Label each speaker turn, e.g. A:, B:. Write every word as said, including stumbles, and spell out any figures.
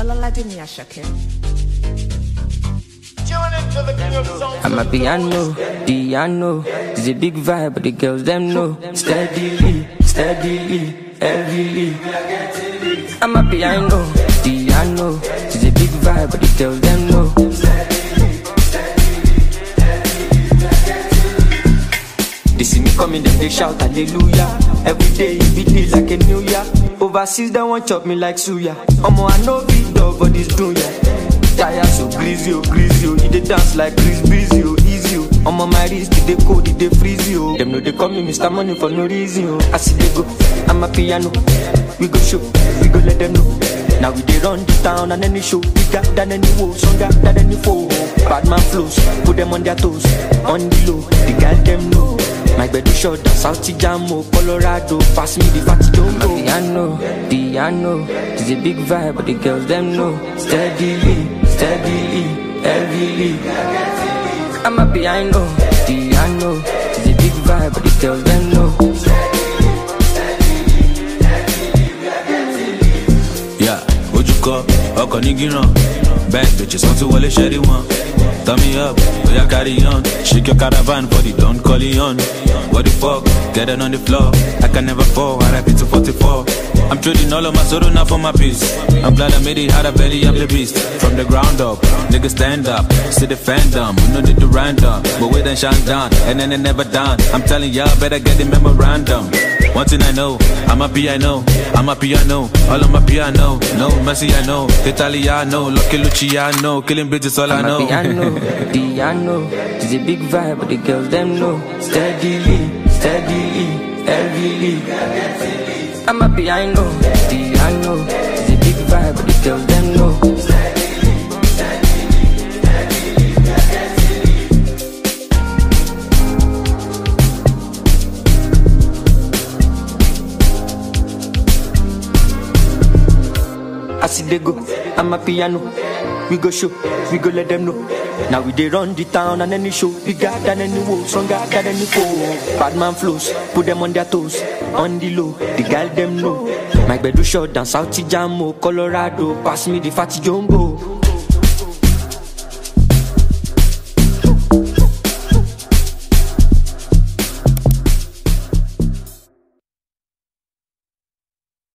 A: Olaladimi Ashake.
B: I'm a piano, piano. It's a big vibe, but the girls them know. Steadily, steadily, heavily. I'm a piano, piano. It's a big vibe, but the girls them know. They see me coming, then they shout hallelujah. Every day it be like a new year. Overseas they want chop me like suya. Omo I know big dog for this dunya. Tire so greasy, oh greasy, oh. They dance like Chris Breezy, oh easy, oh. I'm on my wrist, they cold, they freeze, oh. Them know they call me Mister Money for no reason, oh. I see they go, I'm a piano. We go show, we go let them know. Now we they run the town and any show. We got than any woe, stronger than any foe. Bad man flows, put them on their toes. On the low, the girl them know. My bed is short, South Jamo, Colorado. Pass me the fatty don't go. Piano, piano. It's a big vibe, but the girls them know. Steadily, steadily, heavily. I'm a piano, piano. It's a big vibe, but the girls them know.
C: Yeah, what you call? Oko nigi run. Bad bitches want to wale sherry one. Turn me up, oh yeah, carry on. Shake your caravan for the Don Corleone. What the fuck, get it on the floor. I can never fall, R I P to forty-four. I'm trading all of my soda now for my peace. I'm glad I made it, had a belly, I'm the beast. From the ground up, niggas stand up. See the fandom, we no need to random. But we then shine down, and then they never down. I'm telling y'all, better get the memorandum. One thing I know, I'm a piano, I'm a piano, all on my piano. No mercy I know, Italiano, Lucky Luciano, killing bitches all I know.
B: I'm a piano, piano. It's a big vibe, but the girls them know. Steadily, steadily, heavily. I'm a piano, piano. It's a big vibe, but the girls them know. I see they go, I'm a piano. We go show, we go let them know. Now we they run the town and any show. Bigger than any woe, stronger than any foe. Bad man flows, put them on their toes. On the low, the girl them know. My bed is short down South Jamo, Colorado. Pass me the fatty jumbo.